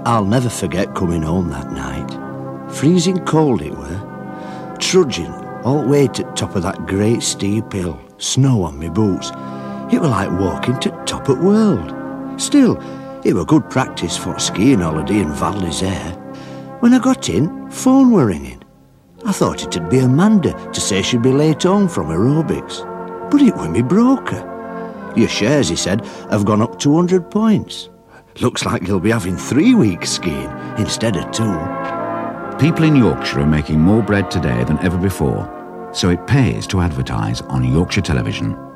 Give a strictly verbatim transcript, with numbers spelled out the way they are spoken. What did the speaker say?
I'll never forget coming home that night. Freezing cold it were. Trudging all the way to the top of that great steep hill, snow on me boots. It were like walking to top of the world. Still, it were good practice for a skiing holiday in Val d'Isère. When I got in, phone were ringing. I thought it'd be Amanda to say she'd be late home from aerobics. But it were me broker. Your shares, he said, have gone up two hundred points. Looks like you'll be having three weeks skiing instead of two. People in Yorkshire are making more bread today than ever before, so it pays to advertise on Yorkshire Television.